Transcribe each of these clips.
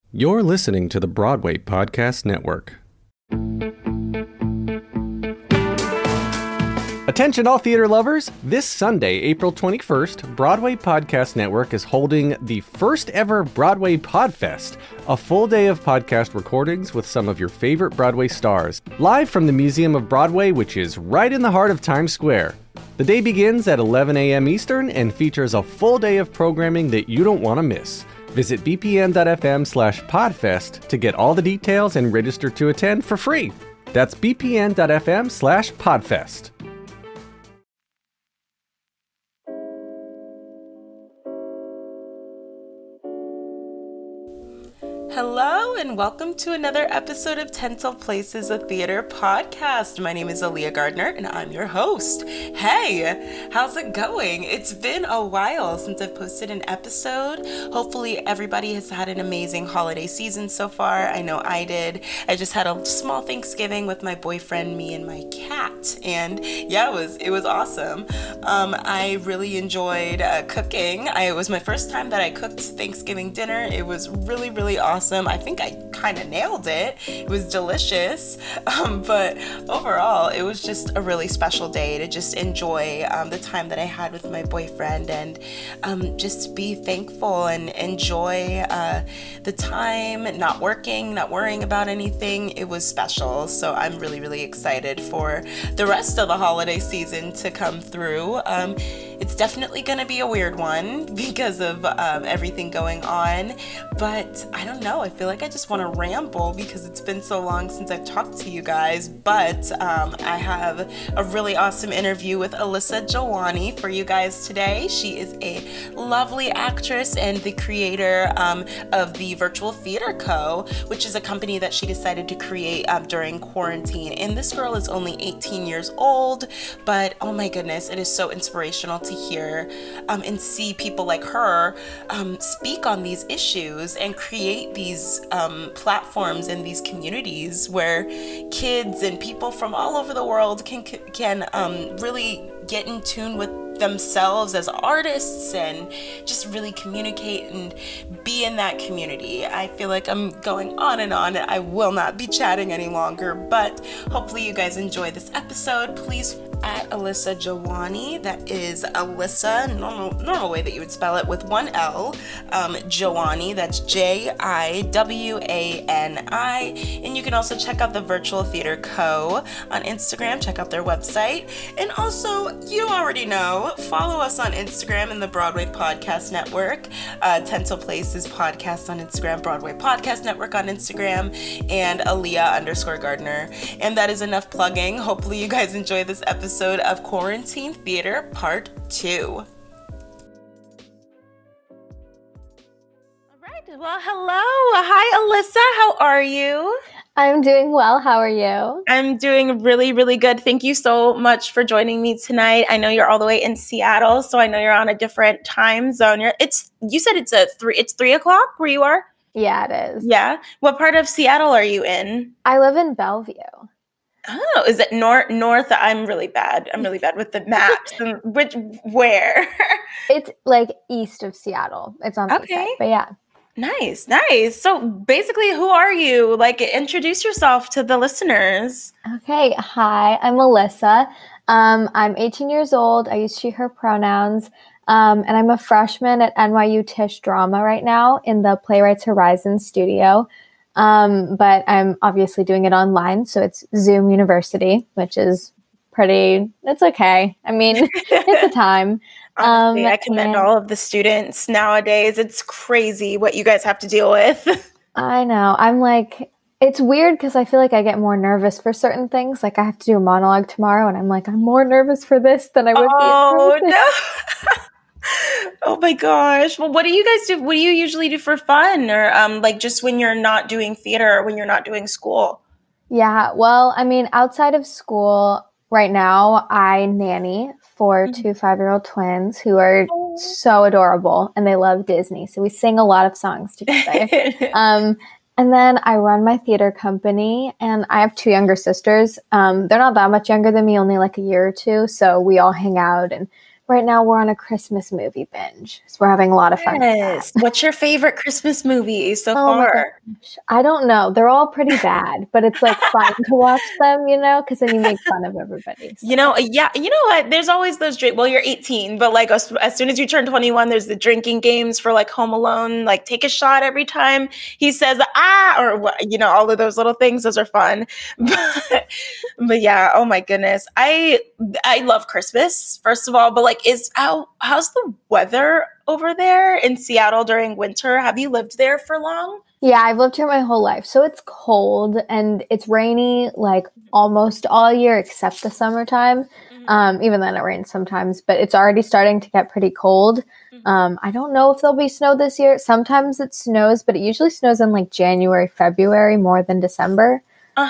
You're listening to the Broadway Podcast Network. Attention all theater lovers! This Sunday, April 21st, Broadway Podcast Network is holding the first ever Broadway Podfest, a full day of podcast recordings with some of your favorite Broadway stars, live from the Museum of Broadway, which is right in the heart of Times Square. The day begins at 11 a.m. Eastern and features a full day of programming that you don't want to miss. Visit bpn.fm/podfest to get all the details and register to attend for free. That's bpn.fm/podfest. Hello and welcome to another episode of Tinsel Places, a theater podcast. My name is Aaliyah Gardner and I'm your host. Hey, how's it going? It's been a while since I've posted an episode. Hopefully everybody has had an amazing holiday season so far. I know I did. I just had a small Thanksgiving with my boyfriend, me, and my cat. And yeah, it was awesome. I really enjoyed cooking. It was my first time that I cooked Thanksgiving dinner. It was really, really awesome. I think I kind of nailed it. It was delicious. But overall, it was just a really special day to just enjoy the time that I had with my boyfriend and just be thankful and enjoy the time, not working, not worrying about anything. It was special. So I'm really, really excited for the rest of the holiday season to come through. It's definitely going to be a weird one because of everything going on. But I don't know. I feel like I just want to ramble because it's been so long since I've talked to you guys. But I have a really awesome interview with Alyssa Jawani for you guys today. She is a lovely actress and the creator of the Virtual Theater Co., which is a company that she decided to create during quarantine. And this girl is only 18 years old, but oh my goodness, it is so inspirational to hear and see people like her speak on these issues and create these platforms and these communities where kids and people from all over the world can really get in tune with themselves as artists and just really communicate and be in that community. I feel like I'm going on and on. I will not be chatting any longer, but hopefully you guys enjoy this episode. Please at Alyssa Jawani, that is Alyssa, normal way that you would spell it with one L, Jawani, that's Jiwani, and you can also check out the Virtual Theater Co. on Instagram, check out their website, and also, you already know, follow us on Instagram in the Broadway Podcast Network, Tinsel Places Podcast on Instagram, Broadway Podcast Network on Instagram, and Aaliyah_Gardner, and that is enough plugging. Hopefully you guys enjoy this episode of Quarantine Theater Part 2. All right, well, hello. Hi, Alyssa. How are you? I'm doing well. How are you? I'm doing really, really good. Thank you so much for joining me tonight. I know you're all the way in Seattle, so I know you're on a different time zone. You said it's 3 o'clock where you are? Yeah, it is. Yeah. What part of Seattle are you in? I live in Bellevue. Oh, is it north? I'm really bad with the maps. And where? It's like east of Seattle. It's on the east side, but yeah. Nice. So basically, who are you? Like, introduce yourself to the listeners. Okay. Hi, I'm Alyssa. I'm 18 years old. I use she, her pronouns. And I'm a freshman at NYU Tisch Drama right now in the Playwrights Horizon studio. But I'm obviously doing it online, so it's Zoom University, which is it's okay. I mean, it's a time. Honestly, I commend all of the students nowadays. It's crazy what you guys have to deal with. I know. I'm like, it's weird because I feel like I get more nervous for certain things. Like I have to do a monologue tomorrow, and I'm like, I'm more nervous for this than I would be. Oh, no. Oh my gosh. Well, what do you guys do? What do you usually do for fun or like just when you're not doing theater or when you're not doing school? Yeah, well, I mean, outside of school right now, I nanny for 2 5-year-old twins who are so adorable and they love Disney. So we sing a lot of songs together. And then I run my theater company and I have 2 younger sisters. They're not that much younger than me, only like a year or 2. So we all hang out and right now we're on a Christmas movie binge. So we're having a lot of fun with that. What's your favorite Christmas movie so Oh my far? gosh. I don't know. They're all pretty bad, but it's like fun to watch them, because then you make fun of everybody. So. You know what? There's always those well, you're 18, but like as soon as you turn 21, there's the drinking games for like Home Alone, like take a shot every time he says or all of those little things. Those are fun. But yeah, oh my goodness. I love Christmas, first of all, but like how's the weather over there in Seattle during winter? Have you lived there for long? Yeah, I've lived here my whole life. So it's cold and it's rainy like almost all year except the summertime. Even then it rains sometimes, but it's already starting to get pretty cold. I don't know if there'll be snow this year. Sometimes it snows, but it usually snows in like January, February more than December.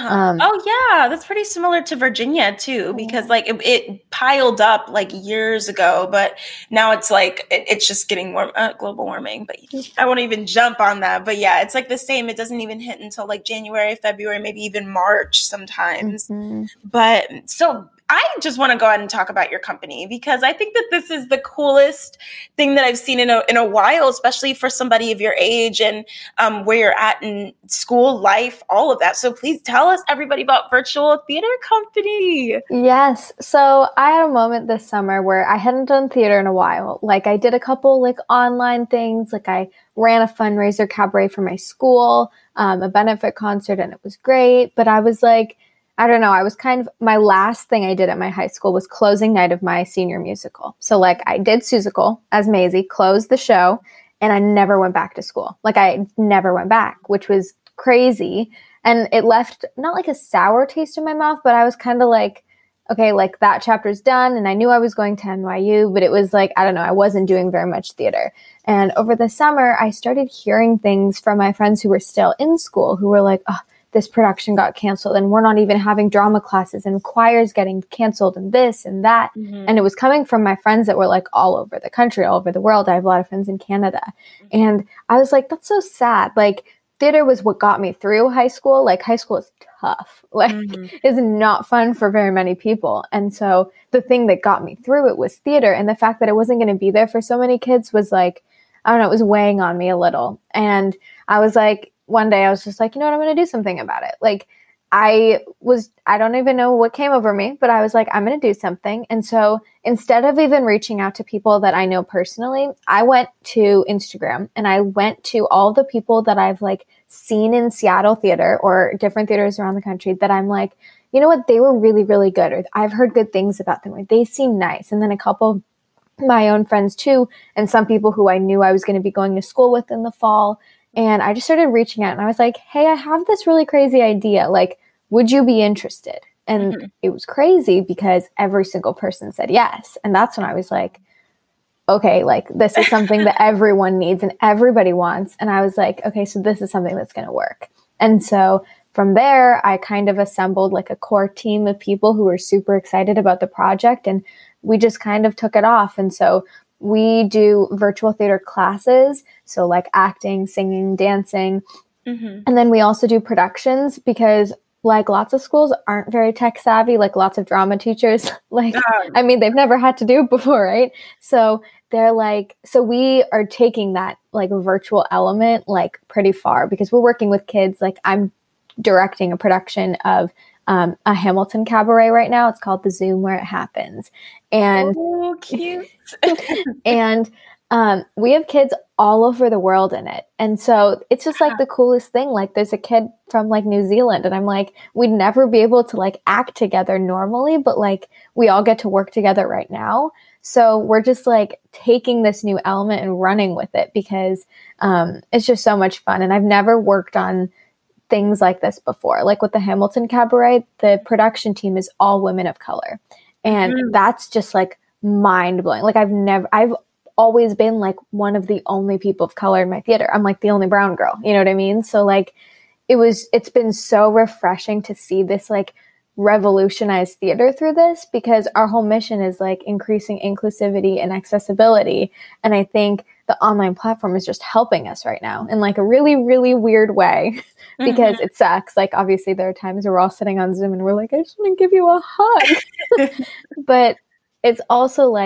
Oh yeah, that's pretty similar to Virginia too, because like it piled up like years ago, but now it's like it's just getting warm, global warming. But I won't even jump on that. But yeah, it's like the same. It doesn't even hit until like January, February, maybe even March sometimes. But so I just want to go ahead and talk about your company because I think that this is the coolest thing that I've seen in a while, especially for somebody of your age and where you're at in school life, all of that. So please tell us, everybody, about Virtual Theater Company. Yes. So I had a moment this summer where I hadn't done theater in a while. Like I did a couple like online things. Like I ran a fundraiser cabaret for my school, a benefit concert, and it was great. But I was like, I don't know. I was my last thing I did at my high school was closing night of my senior musical. So like I did Seussical as Maisie, closed the show, and I never went back to school. Like I never went back, which was crazy. And it left not like a sour taste in my mouth, but I was kind of like, okay, like that chapter's done. And I knew I was going to NYU, but it was like, I don't know, I wasn't doing very much theater. And over the summer, I started hearing things from my friends who were still in school who were like, oh, this production got canceled and we're not even having drama classes and choirs getting canceled and this and that. And it was coming from my friends that were like all over the country, all over the world. I have a lot of friends in Canada. And I was like, that's so sad. Like theater was what got me through high school. Like high school is tough. Like it's not fun for very many people. And so the thing that got me through it was theater. And the fact that I wasn't going to be there for so many kids was like, I don't know, it was weighing on me a little. And I was like, one day I was just like, you know what, I'm going to do something about it. Like I don't even know what came over me, but I was like, I'm going to do something. And so instead of even reaching out to people that I know personally, I went to Instagram and I went to all the people that I've like seen in Seattle theater or different theaters around the country that I'm like, you know what, they were really, really good. Or I've heard good things about them. Or they seem nice. And then a couple of my own friends too. And some people who I knew I was going to be going to school with in the fall. And I just started reaching out and I was like, hey, I have this really crazy idea. Like, would you be interested? And it was crazy because every single person said yes. And that's when I was like, okay, like this is something that everyone needs and everybody wants. And I was like, okay, so this is something that's going to work. And so from there, I kind of assembled like a core team of people who were super excited about the project. And we just kind of took it off. And so we do virtual theater classes, so like acting, singing, dancing. And then we also do productions because like lots of schools aren't very tech savvy, like lots of drama teachers. Like, I mean, they've never had to do it before, right? So they're like, so we are taking that like virtual element like pretty far because we're working with kids. Like I'm directing a production of a Hamilton cabaret right now. It's called The Zoom Where It Happens. And cute. And we have kids all over the world in it. And so it's just like the coolest thing. Like there's a kid from like New Zealand and I'm like, we'd never be able to like act together normally, but like we all get to work together right now. So we're just like taking this new element and running with it because it's just so much fun. And I've never worked on things like this before. Like with the Hamilton Cabaret, the production team is all women of color. And that's just like mind blowing. Like I've always been like one of the only people of color in my theater. I'm like the only brown girl, you know what I mean? So like it's been so refreshing to see this like revolutionize theater through this because our whole mission is like increasing inclusivity and accessibility. And I think the online platform is just helping us right now in like a really, really weird way because it sucks. Like obviously there are times where we're all sitting on Zoom and we're like, I just want to give you a hug. But it's also like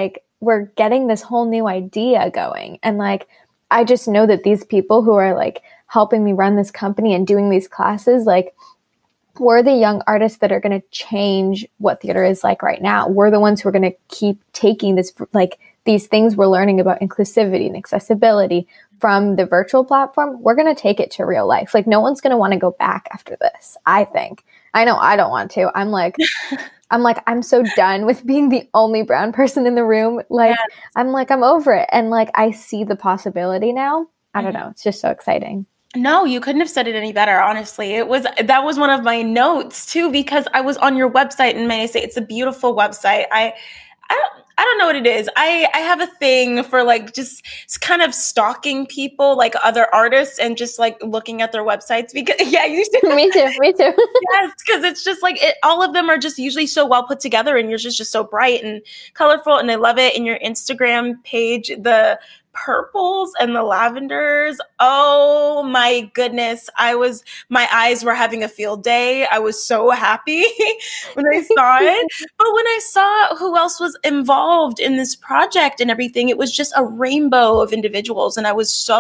we're getting this whole new idea going. And like, I just know that these people who are like helping me run this company and doing these classes, like, we're the young artists that are going to change what theater is like right now. We're the ones who are going to keep taking this, like, these things we're learning about inclusivity and accessibility from the virtual platform. We're going to take it to real life. Like, no one's going to want to go back after this, I think. I know I don't want to. I'm like, I'm so done with being the only brown person in the room. Like, yes. I'm over it. And like, I see the possibility now. I don't know. It's just so exciting. No, you couldn't have said it any better, honestly. That was one of my notes too, because I was on your website, and may I say, it's a beautiful website. I don't know what it is. I have a thing for like just kind of stalking people, like other artists, and just like looking at their websites because you see, me too. Yes, because it's just like all of them are just usually so well put together, and yours is just so bright and colorful, and I love it. And your Instagram page, the purples and the lavenders. Oh my goodness. My eyes were having a field day. I was so happy when I saw it. But when I saw who else was involved in this project and everything, it was just a rainbow of individuals. And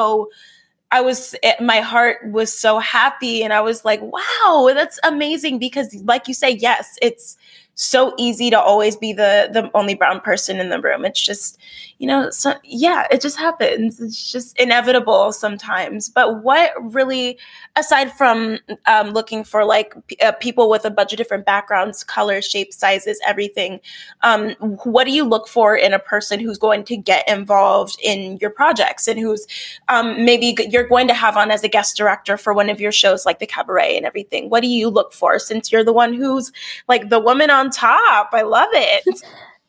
my heart was so happy. And I was like, wow, that's amazing. Because like you say, yes, it's so easy to always be the only brown person in the room. It's just, it just happens. It's just inevitable sometimes. But what really, aside from looking for like people with a bunch of different backgrounds, colors, shapes, sizes, everything, what do you look for in a person who's going to get involved in your projects and who's maybe you're going to have on as a guest director for one of your shows like the Cabaret and everything? What do you look for, since you're the one who's like the woman on top? I love it.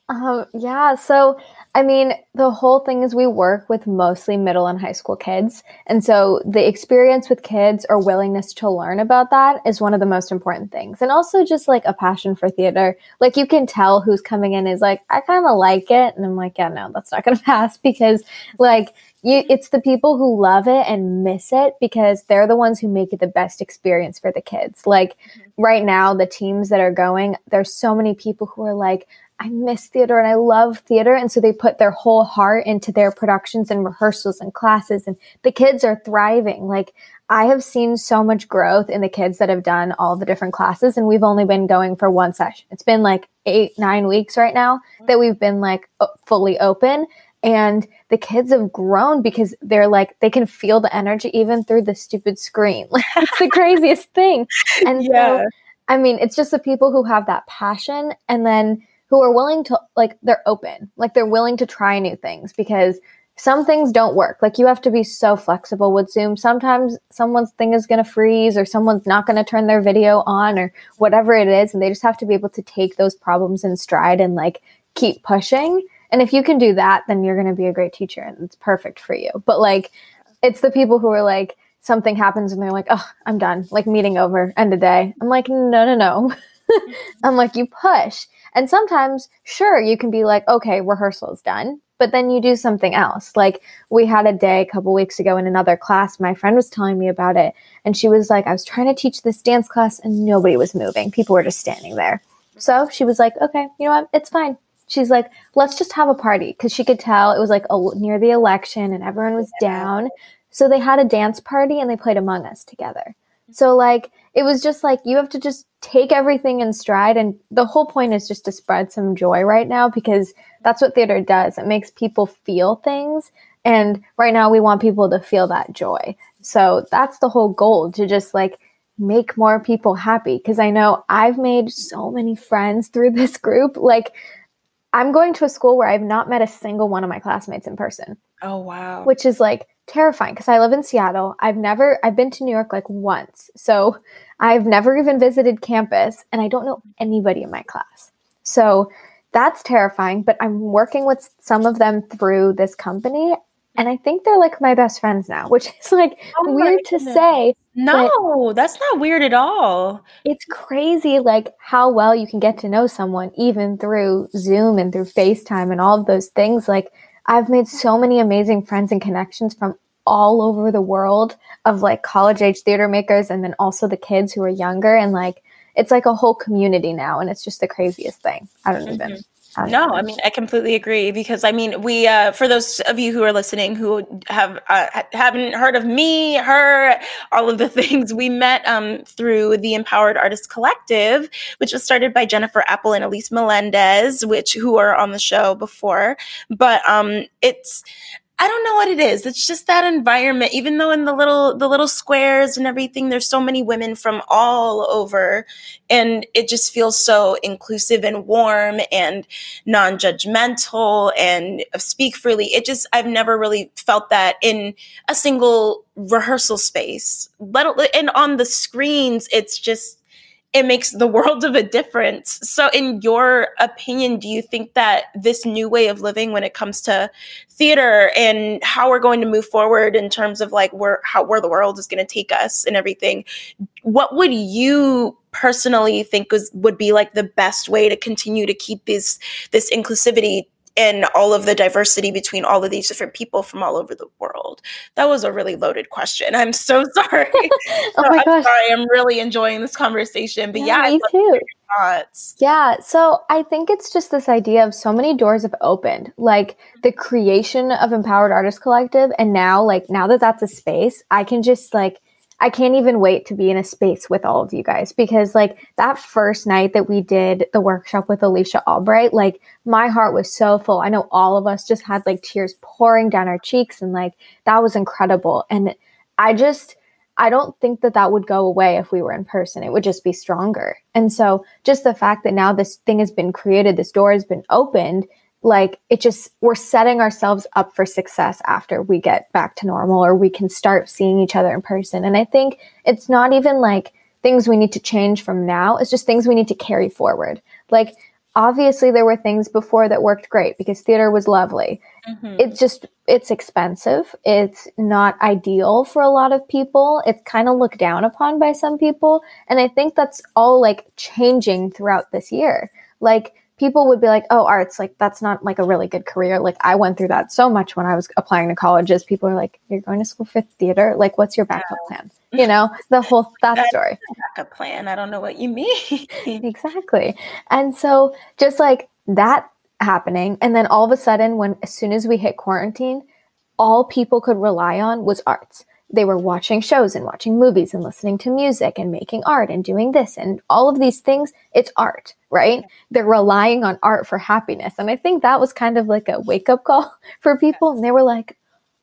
So I mean, the whole thing is we work with mostly middle and high school kids. And so the experience with kids or willingness to learn about that is one of the most important things. And also just like a passion for theater. Like, you can tell who's coming in is like, I kind of like it. And I'm like, yeah, no, that's not going to pass, because like it's the people who love it and miss it, because they're the ones who make it the best experience for the kids. Like right now, the teams that are going, there's so many people who are like, I miss theater and I love theater. And so they put their whole heart into their productions and rehearsals and classes, and the kids are thriving. Like, I have seen so much growth in the kids that have done all the different classes, and we've only been going for one session. It's been like 8-9 weeks right now that we've been like fully open, and the kids have grown because they're like, they can feel the energy even through the stupid screen. Like, it's the craziest thing. And so, I mean, it's just the people who have that passion, and then who are willing to, like, they're open, like they're willing to try new things, because some things don't work. Like, you have to be so flexible with Zoom. Sometimes someone's thing is going to freeze, or someone's not going to turn their video on, or whatever it is. And they just have to be able to take those problems in stride and like keep pushing. And if you can do that, then you're going to be a great teacher, and it's perfect for you. But like, it's the people who are like, something happens and they're like, oh, I'm done. Like, meeting over, end of day. I'm like, no. I'm like, you push. And sometimes, sure, you can be like, okay, rehearsal's done, but then you do something else. Like, we had a day a couple weeks ago in another class, my friend was telling me about it, and she was like, I was trying to teach this dance class and nobody was moving. People were just standing there. So she was like, okay, you know what? It's fine. She's like, let's just have a party, because she could tell it was like near the election and everyone was down. So they had a dance party and they played Among Us together. So like, it was just like, you have to just take everything in stride. And the whole point is just to spread some joy right now, because that's what theater does. It makes people feel things. And right now we want people to feel that joy. So that's the whole goal, to just like make more people happy. Because I know I've made so many friends through this group. Like, I'm going to a school where I've not met a single one of my classmates in person. Oh, wow. Which is like terrifying, because I live in Seattle. I've been to New York like once. So I've never even visited campus, and I don't know anybody in my class. So that's terrifying, but I'm working with some of them through this company, and I think they're like my best friends now, which is like weird to say. No, that's not weird at all. It's crazy, like how well you can get to know someone even through Zoom and through FaceTime and all of those things. Like, I've made so many amazing friends and connections from all over the world of like college age theater makers, and then also the kids who are younger, and like, it's like a whole community now, and it's just the craziest thing. I don't even. No, I mean, I completely agree because I mean, we for those of you who are listening who haven't heard of me, her, all of the things we met through the Empowered Artists Collective, which was started by Jennifer Apple and Elise Melendez, who are on the show before. But it's I don't know what it is. It's just that environment. Even though in the little squares and everything, there's so many women from all over, and it just feels so inclusive and warm and non-judgmental and speak freely. I've never really felt that in a single rehearsal space. And on the screens, it makes the world of a difference. So in your opinion, do you think that this new way of living when it comes to theater and how we're going to move forward in terms of like where the world is going to take us and everything, what would you personally think would be like the best way to continue to keep this inclusivity and all of the diversity between all of these different people from all over the world? That was a really loaded question. I'm so sorry. I'm sorry. I'm really enjoying this conversation. But yeah, me too. Thoughts. Yeah, so I think it's just this idea of so many doors have opened, like the creation of Empowered Artists Collective, and now that that's a space, I can just I can't even wait to be in a space with all of you guys, because like that first night that we did the workshop with Alicia Albright, like my heart was so full. I know all of us just had like tears pouring down our cheeks, and like that was incredible. And I don't think that would go away if we were in person. It would just be stronger. And so just the fact that now this thing has been created, this door has been opened, like we're setting ourselves up for success after we get back to normal, or we can start seeing each other in person. And I think it's not even like things we need to change from now. It's just things we need to carry forward. Like, obviously there were things before that worked great because theater was lovely. Mm-hmm. It's expensive. It's not ideal for a lot of people. It's kind of looked down upon by some people. And I think that's all like changing throughout this year. Like, people would be like, oh, arts, like that's not like a really good career. Like I went through that so much when I was applying to colleges. People are like, you're going to school for theater? Like, what's your backup plan? You know, that story. Backup plan. I don't know what you mean. Exactly. And so just like that happening. And then all of a sudden, as soon as we hit quarantine, all people could rely on was arts. They were watching shows and watching movies and listening to music and making art and doing this and all of these things. It's art, right? They're relying on art for happiness. And I think that was kind of like a wake-up call for people. And they were like,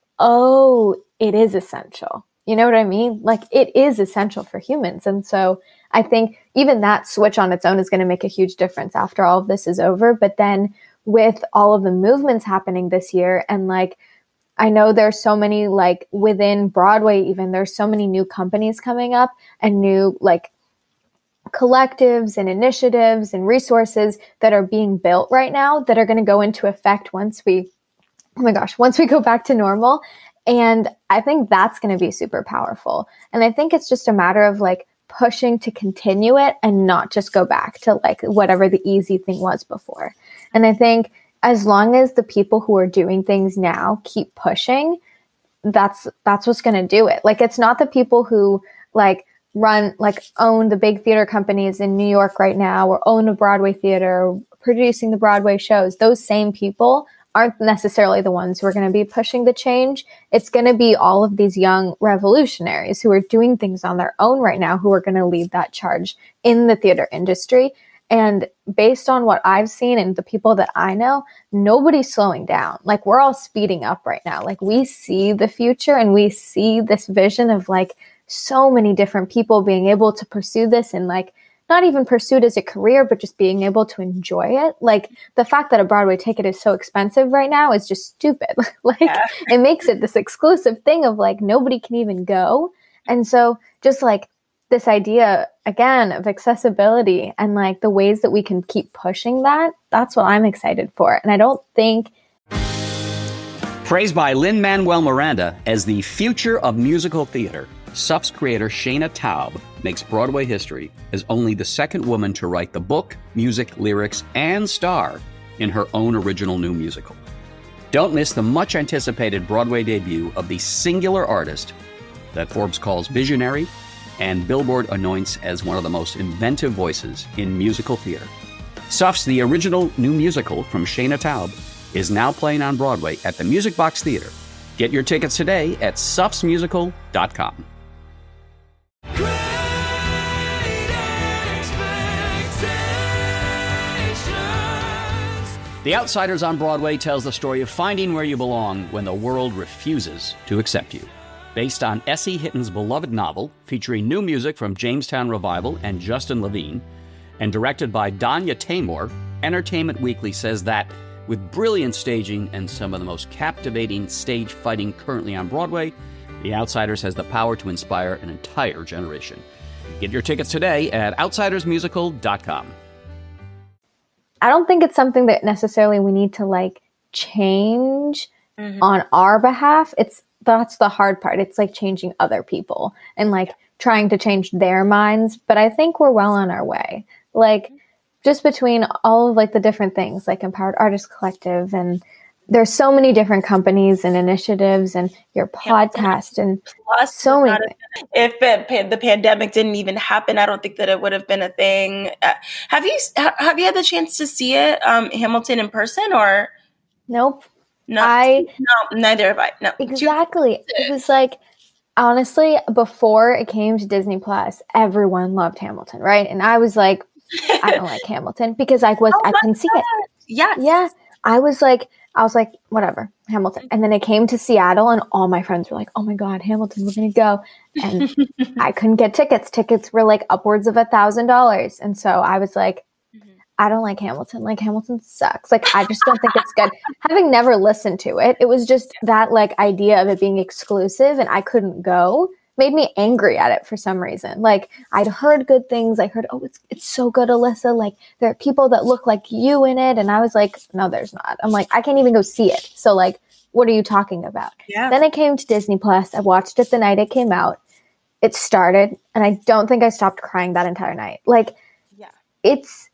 oh, it is essential. You know what I mean? Like, it is essential for humans. And so I think even that switch on its own is going to make a huge difference after all of this is over. But then with all of the movements happening this year, and like, I know there's so many, like within Broadway, even there's so many new companies coming up and new like collectives and initiatives and resources that are being built right now that are going to go into effect once we go back to normal. And I think that's going to be super powerful. And I think it's just a matter of like pushing to continue it and not just go back to like whatever the easy thing was before. And I think as long as the people who are doing things now keep pushing, that's what's going to do it. Like, it's not the people who like own the big theater companies in New York right now, or own a Broadway theater, or producing the Broadway shows. Those same people aren't necessarily the ones who are going to be pushing the change. It's going to be all of these young revolutionaries who are doing things on their own right now, who are going to lead that charge in the theater industry. And based on what I've seen and the people that I know, nobody's slowing down. Like, we're all speeding up right now. Like, we see the future and we see this vision of like so many different people being able to pursue this, and like not even pursue it as a career, but just being able to enjoy it. Like, the fact that a Broadway ticket is so expensive right now is just stupid. It makes it this exclusive thing of like nobody can even go. And so just like this idea, again, of accessibility and like the ways that we can keep pushing that's what I'm excited for. And I don't think... Praised by Lin-Manuel Miranda as the future of musical theater, SUP's creator Shana Taub makes Broadway history as only the second woman to write the book, music, lyrics, and star in her own original new musical. Don't miss the much-anticipated Broadway debut of the singular artist that Forbes calls visionary and Billboard anoints as one of the most inventive voices in musical theater. Suffs, the original new musical from Shayna Taub, is now playing on Broadway at the Music Box Theater. Get your tickets today at suffsmusical.com. The Outsiders on Broadway tells the story of finding where you belong when the world refuses to accept you. Based on S.E. Hitton's beloved novel, featuring new music from Jamestown Revival and Justin Levine, and directed by Danya Taymor, Entertainment Weekly says that, with brilliant staging and some of the most captivating stage fighting currently on Broadway, The Outsiders has the power to inspire an entire generation. Get your tickets today at outsidersmusical.com. I don't think it's something that necessarily we need to like change on our behalf. That's the hard part. It's like changing other people and like trying to change their minds. But I think we're well on our way. Like just between all of like the different things like Empowered Artists Collective, and there's so many different companies and initiatives, and your podcast and Plus, so many things. If the pandemic didn't even happen, I don't think that it would have been a thing. Have you had the chance to see it, Hamilton, in person, or? Nope. No, neither have I. No, exactly. It was like, honestly, before it came to Disney Plus, everyone loved Hamilton, right? And I was like, I don't like Hamilton because I couldn't see it. Yes. Yeah. I was like, whatever, Hamilton. And then it came to Seattle and all my friends were like, oh my God, Hamilton, we're going to go. And I couldn't get tickets. Tickets were like upwards of $1,000. And so I was like, I don't like Hamilton. Like Hamilton sucks. Like, I just don't think it's good. Having never listened to it, it was just that like idea of it being exclusive and I couldn't go made me angry at it for some reason. Like I'd heard good things. I heard, oh, it's so good, Alyssa. Like there are people that look like you in it. And I was like, no, there's not. I'm like, I can't even go see it. So like, what are you talking about? Yeah. Then it came to Disney Plus. I watched it the night it came out. It started and I don't think I stopped crying that entire night. Like it's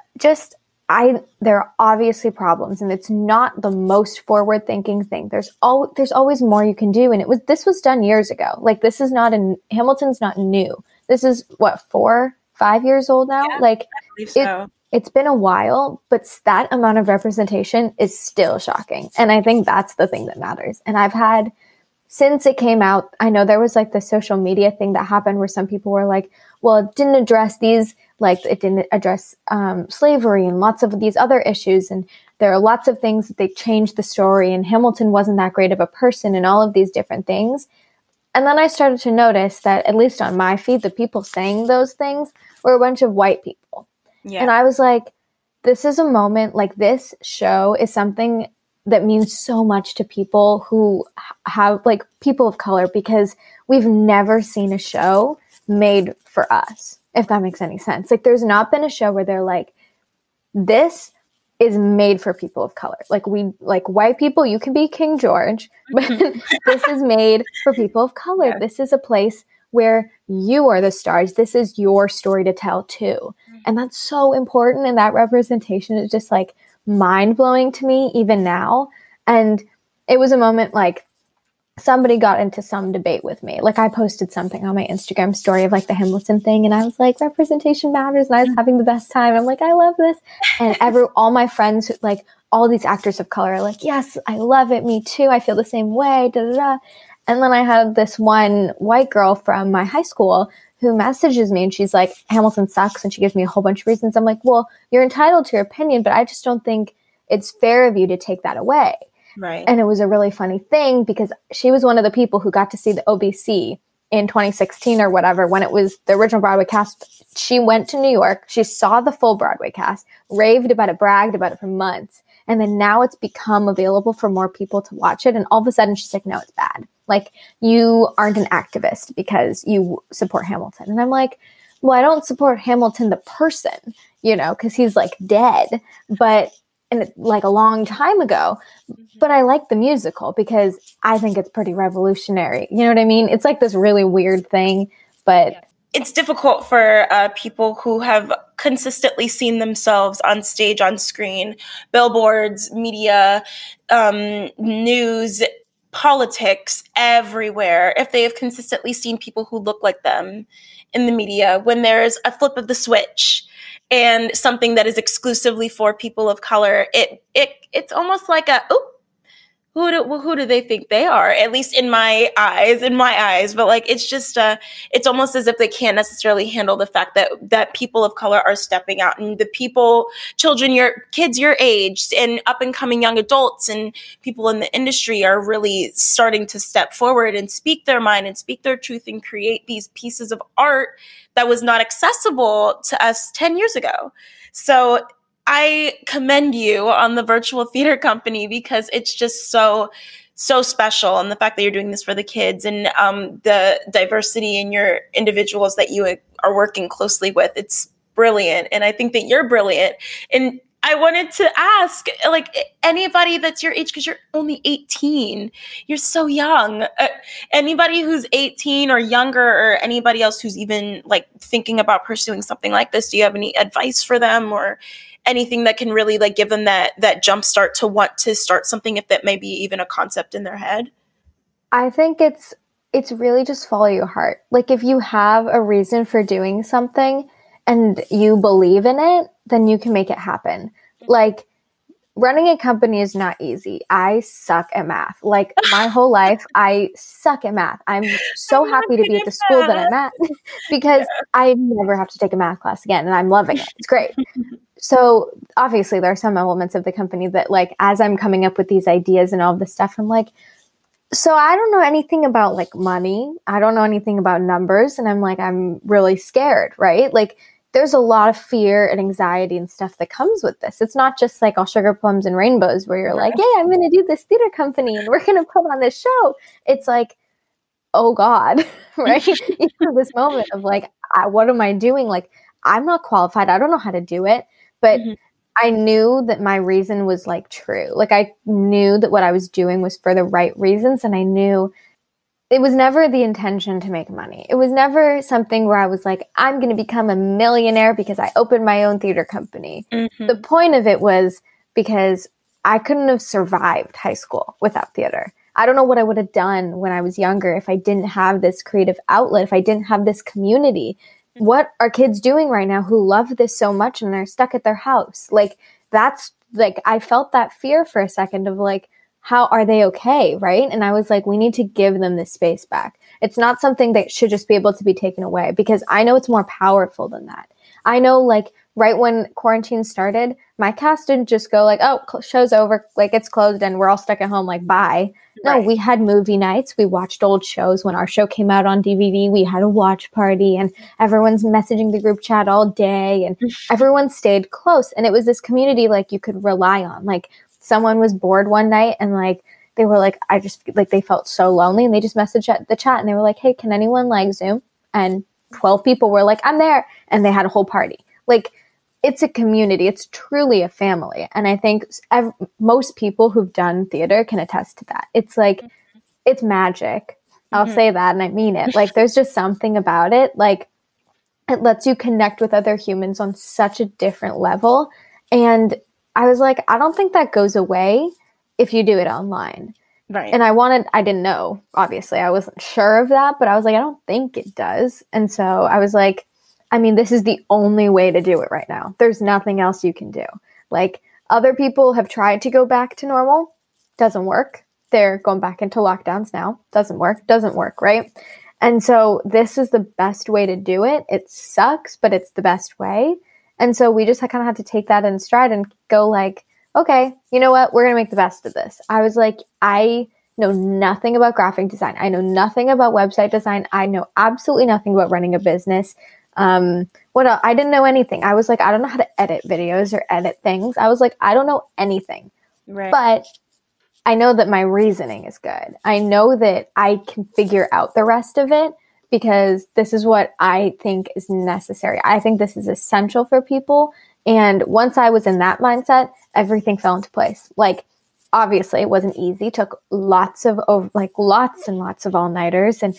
there are obviously problems and it's not the most forward thinking thing. There's always more you can do. And this was done years ago. Like this is Hamilton's not new. This is what, 4-5 years old now? Yeah, like I believe so. It's been a while, but that amount of representation is still shocking. And I think that's the thing that matters. And I've had, since it came out, I know there was like the social media thing that happened where some people were like, well, it didn't address these, like it didn't address slavery and lots of these other issues. And there are lots of things that they changed the story and Hamilton wasn't that great of a person and all of these different things. And then I started to notice that, at least on my feed, the people saying those things were a bunch of white people. Yeah. And I was like, this is a moment, like this show is something that means so much to people who have, like, people of color, because we've never seen a show made for us, if that makes any sense. Like, there's not been a show where they're like, this is made for people of color. Like, white people, you can be King George, but this is made for people of color. Yeah. This is a place where you are the stars. This is your story to tell too. And that's so important. And that representation is just like mind-blowing to me even now. And it was a moment like somebody got into some debate with me. Like I posted something on my Instagram story of like the Hamilton thing. And I was like, representation matters. And I was having the best time. I'm like, I love this. And all my friends, like all these actors of color are like, yes, I love it. Me too. I feel the same way. Da, da, da. And then I had this one white girl from my high school who messages me and she's like, Hamilton sucks. And she gives me a whole bunch of reasons. I'm like, well, you're entitled to your opinion, but I just don't think it's fair of you to take that away. Right. And it was a really funny thing because she was one of the people who got to see the OBC in 2016 or whatever, when it was the original Broadway cast. She went to New York. She saw the full Broadway cast, raved about it, bragged about it for months. And then now it's become available for more people to watch it. And all of a sudden she's like, no, it's bad. Like, you aren't an activist because you support Hamilton. And I'm like, well, I don't support Hamilton, the person, because he's like dead, and like a long time ago, but I like the musical because I think it's pretty revolutionary. You know what I mean? It's like this really weird thing, but it's difficult for people who have consistently seen themselves on stage, on screen, billboards, media, news, politics, everywhere. If they have consistently seen people who look like them in the media, when there's a flip of the switch and something that is exclusively for people of color, it's almost like who do they think they are? At least in my eyes. But like, it's just, it's almost as if they can't necessarily handle the fact that people of color are stepping out, and the kids your age and up and coming young adults and people in the industry are really starting to step forward and speak their mind and speak their truth and create these pieces of art that was not accessible to us 10 years ago. So I commend you on the virtual theater company, because it's just so special. And the fact that you're doing this for the kids, and the diversity in your individuals that you are working closely with, it's brilliant. And I think that you're brilliant. And I wanted to ask, like, anybody that's your age, because you're only 18, you're so young. Anybody who's 18 or younger, or anybody else who's even like thinking about pursuing something like this, do you have any advice for them, or anything that can really like give them that jump start to want to start something, if that may be even a concept in their head? I think it's really just follow your heart. Like, if you have a reason for doing something and you believe in it, then you can make it happen. Like, running a company is not easy. I suck at math. Like, my whole life, I suck at math. I'm so happy to be at the school that I'm at because I never have to take a math class again, and I'm loving it. It's great. So obviously there are some elements of the company that, like, as I'm coming up with these ideas and all this stuff, I'm like, so I don't know anything about like money. I don't know anything about numbers. And I'm like, I'm really scared, right? Like, there's a lot of fear and anxiety and stuff that comes with this. It's not just like all sugar plums and rainbows where you're like, yeah, I'm going to do this theater company and we're going to put on this show. It's like, oh God, right? Into this moment of like, what am I doing? Like, I'm not qualified. I don't know how to do it. But I knew that my reason was like true. Like, I knew that what I was doing was for the right reasons. And I knew it was never the intention to make money. It was never something where I was like, I'm going to become a millionaire because I opened my own theater company. The point of it was because I couldn't have survived high school without theater. I don't know what I would have done when I was younger if I didn't have this creative outlet, if I didn't have this community. What are kids doing right now who love this so much and they're stuck at their house? Like, that's like, I felt that fear for a second of like, how are they okay? Right. And I was like, we need to give them this space back. It's not something that should just be able to be taken away, because I know it's more powerful than that. I know, like, right when quarantine started, my cast didn't just go like, oh, show's over, like, it's closed and we're all stuck at home, like, bye. No, we had movie nights. We watched old shows. When our show came out on DVD, we had a watch party and everyone's messaging the group chat all day and everyone stayed close. And it was this community like you could rely on. Like, someone was bored one night and like they were like, they felt so lonely, and they just messaged the chat and they were like, hey, can anyone like Zoom? And 12 people were like, I'm there. And they had a whole party. Like, it's a community. It's truly a family. And I think most people who've done theater can attest to that. It's like, it's magic. I'll say that, and I mean it. Like, there's just something about it. Like, it lets you connect with other humans on such a different level. And I was like, I don't think that goes away if you do it online. Right. And I didn't know, obviously. I wasn't sure of that, but I was like, I don't think it does. And so I was like, I mean, this is the only way to do it right now. There's nothing else you can do. Like, other people have tried to go back to normal. Doesn't work. They're going back into lockdowns now. Doesn't work, right? And so this is the best way to do it. It sucks, but it's the best way. And so we just kind of had to take that in stride and go like, okay, you know what? We're going to make the best of this. I was like, I know nothing about graphic design. I know nothing about website design. I know absolutely nothing about running a business. What else? I didn't know anything. I was like, I don't know how to edit videos or edit things. I was like, I don't know anything. Right. But I know that my reasoning is good. I know that I can figure out the rest of it because this is what I think is necessary. I think this is essential for people. And once I was in that mindset, everything fell into place. Like, obviously it wasn't easy. It took lots and lots of all-nighters and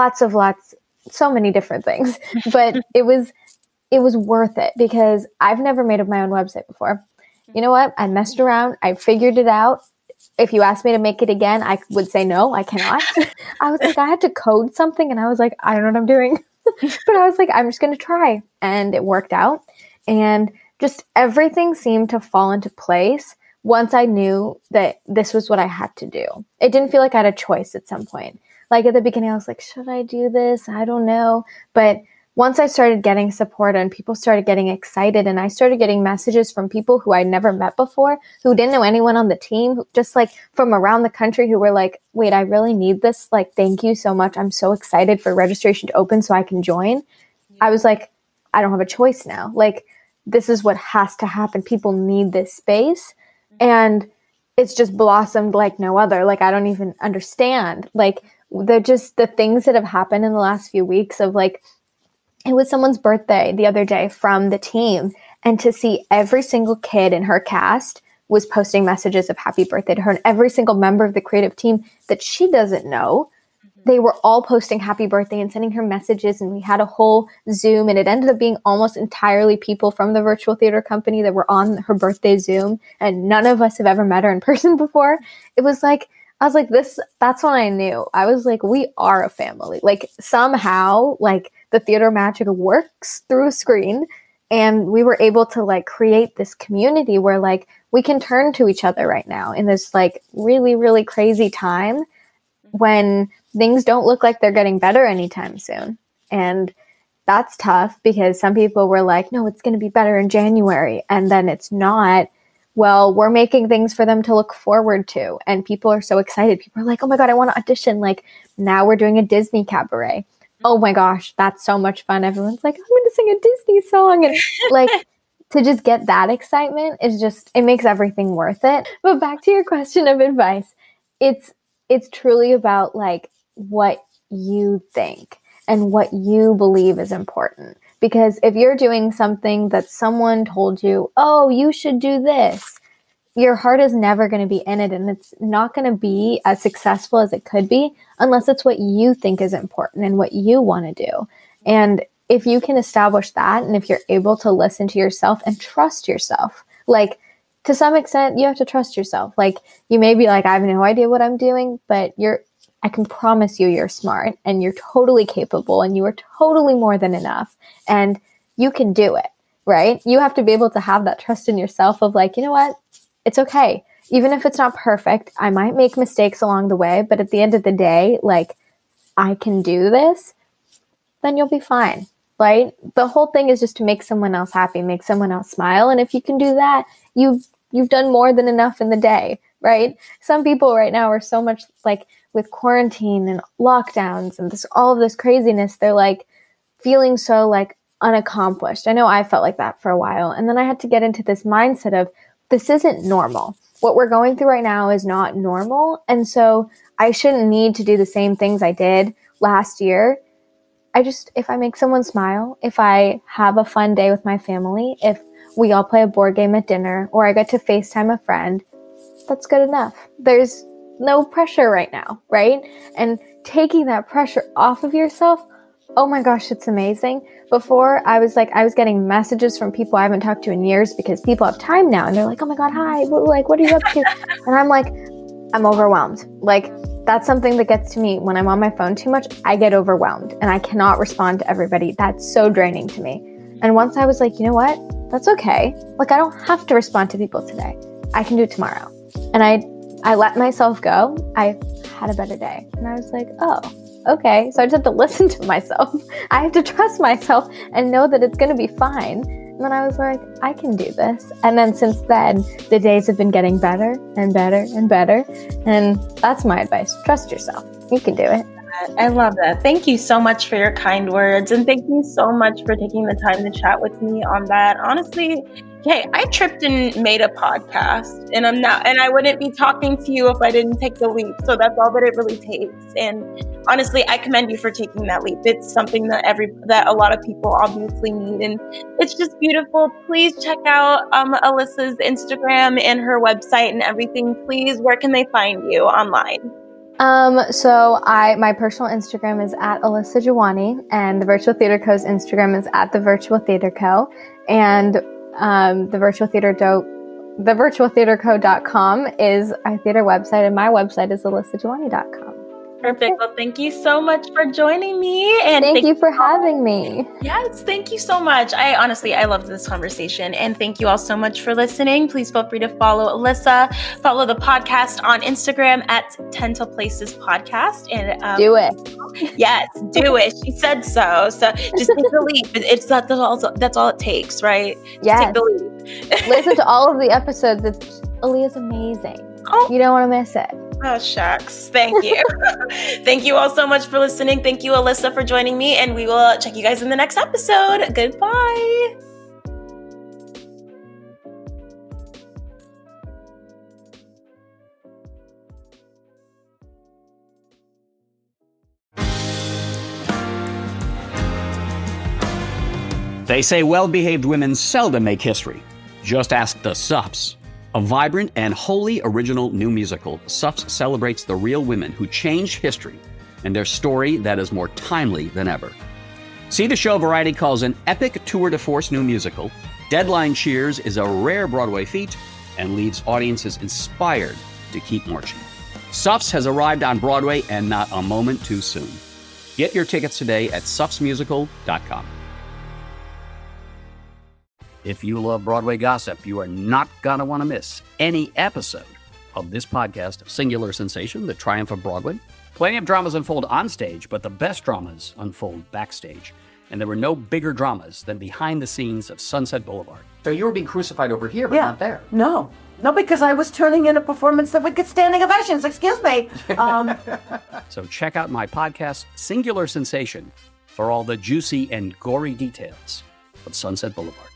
so many different things, but it was worth it because I've never made up my own website before. You know what? I messed around. I figured it out. If you asked me to make it again, I would say, no, I cannot. I was like, I had to code something and I was like, I don't know what I'm doing, but I was like, I'm just going to try. And it worked out. And just everything seemed to fall into place once I knew that this was what I had to do. It didn't feel like I had a choice at some point. Like at the beginning, I was like, should I do this? I don't know. But once I started getting support and people started getting excited, and I started getting messages from people who I'd never met before, who didn't know anyone on the team, just like from around the country, who were like, wait, I really need this. Like, thank you so much. I'm so excited for registration to open so I can join. I was like, I don't have a choice now. Like, this is what has to happen. People need this space. And it's just blossomed like no other. Like, I don't even understand. Like, the things that have happened in the last few weeks of like, it was someone's birthday the other day from the team. And to see every single kid in her cast was posting messages of happy birthday to her, and every single member of the creative team that she doesn't know, they were all posting happy birthday and sending her messages. And we had a whole Zoom, and it ended up being almost entirely people from the virtual theater company that were on her birthday Zoom. And none of us have ever met her in person before. It was like, I was like, that's when I knew. I was like, we are a family. Like, somehow, like, the theater magic works through a screen. And we were able to like create this community where like we can turn to each other right now in this like really, really crazy time when things don't look like they're getting better anytime soon. And that's tough because some people were like, no, it's going to be better in January. And then it's not. Well, we're making things for them to look forward to. And people are so excited. People are like, oh my God, I want to audition. Like, now we're doing a Disney cabaret. Oh my gosh, that's so much fun. Everyone's like, I'm going to sing a Disney song. And like, to just get that excitement is just, it makes everything worth it. But back to your question of advice, it's truly about like what you think and what you believe is important. Because if you're doing something that someone told you, oh, you should do this, your heart is never going to be in it, and it's not going to be as successful as it could be unless it's what you think is important and what you want to do. And if you can establish that, and if you're able to listen to yourself and trust yourself, like to some extent, you have to trust yourself. Like, you may be like, I have no idea what I'm doing, but I can promise you're smart and you're totally capable and you are totally more than enough and you can do it, right? You have to be able to have that trust in yourself of like, you know what? It's okay. Even if it's not perfect, I might make mistakes along the way, but at the end of the day, like, I can do this, then you'll be fine, right? The whole thing is just to make someone else happy, make someone else smile. And if you can do that, you've done more than enough in the day, right? Some people right now are so much like with quarantine and lockdowns and all of this craziness, they're like feeling so like unaccomplished. I know I felt like that for a while. And then I had to get into this mindset of, this isn't normal. What we're going through right now is not normal. And so I shouldn't need to do the same things I did last year. If I make someone smile, if I have a fun day with my family, if we all play a board game at dinner, or I get to FaceTime a friend, that's good enough. There's no pressure right now, right? And taking that pressure off of yourself, oh my gosh, it's amazing. Before, I was getting messages from people I haven't talked to in years because people have time now. And they're like, oh my God, hi, what are you up to? And I'm like, I'm overwhelmed. Like, that's something that gets to me when I'm on my phone too much. I get overwhelmed and I cannot respond to everybody. That's so draining to me. And once I was like, you know what? That's okay. Like, I don't have to respond to people today. I can do it tomorrow. And I let myself go. I had a better day. And I was like, oh, okay. So I just have to listen to myself. I have to trust myself and know that it's going to be fine. And then I was like, I can do this. And then since then, the days have been getting better and better and better. And that's my advice. Trust yourself. You can do it. I love that. Thank you so much for your kind words. And thank you so much for taking the time to chat with me on that. Honestly, hey, I tripped and made a podcast, and I wouldn't be talking to you if I didn't take the leap. So that's all that it really takes. And honestly, I commend you for taking that leap. It's something that a lot of people obviously need, and it's just beautiful. Please check out Alyssa's Instagram and her website and everything. Please, where can they find you online? So my personal Instagram is at Alyssa Jawani, and the Virtual Theater Co.'s Instagram is at the Virtual Theater Co. And the virtualtheaterco.com is our theater website, and my website is alyssajawani.com. Perfect. Well, thank you so much for joining me. And Thank you for having me. Yes, thank you so much. I loved this conversation. And thank you all so much for listening. Please feel free to follow Alyssa, follow the podcast on Instagram at Tental Places Podcast. And Do it. Yes, do it. She said so. So just take the leap. That's all it takes, right? Just Yes. take the leap. Listen to all of the episodes. Aaliyah's amazing. Oh. You don't want to miss it. Oh, shucks. Thank you. Thank you all so much for listening. Thank you, Alyssa, for joining me. And we will check you guys in the next episode. Goodbye. They say well-behaved women seldom make history. Just ask the Suffs. A vibrant and wholly original new musical, Suffs celebrates the real women who changed history and their story that is more timely than ever. See the show Variety calls an epic tour de force new musical. Deadline cheers is a rare Broadway feat and leaves audiences inspired to keep marching. Suffs has arrived on Broadway and not a moment too soon. Get your tickets today at suffsmusical.com. If you love Broadway gossip, you are not going to want to miss any episode of this podcast, Singular Sensation, The Triumph of Broadway. Plenty of dramas unfold on stage, but the best dramas unfold backstage. And there were no bigger dramas than behind the scenes of Sunset Boulevard. So you were being crucified over here, but not there. No, because I was turning in a performance that would get standing ovations. Excuse me. So check out my podcast, Singular Sensation, for all the juicy and gory details of Sunset Boulevard.